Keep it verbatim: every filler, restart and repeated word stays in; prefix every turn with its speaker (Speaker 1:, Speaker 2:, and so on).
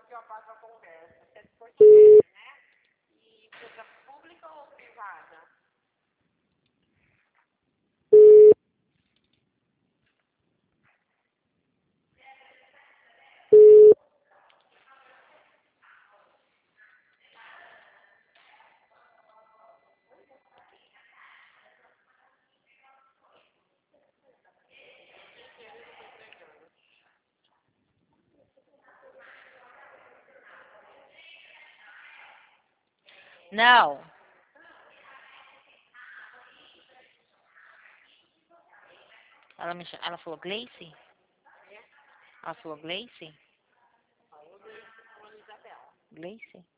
Speaker 1: que eu faço a conversa, se é de português, né? E coisa pública ou privada?
Speaker 2: Não. Ela, me, cha- ela falou Gleice? Ela falou Gleice?
Speaker 1: Falou de Isabel.
Speaker 2: Gleice?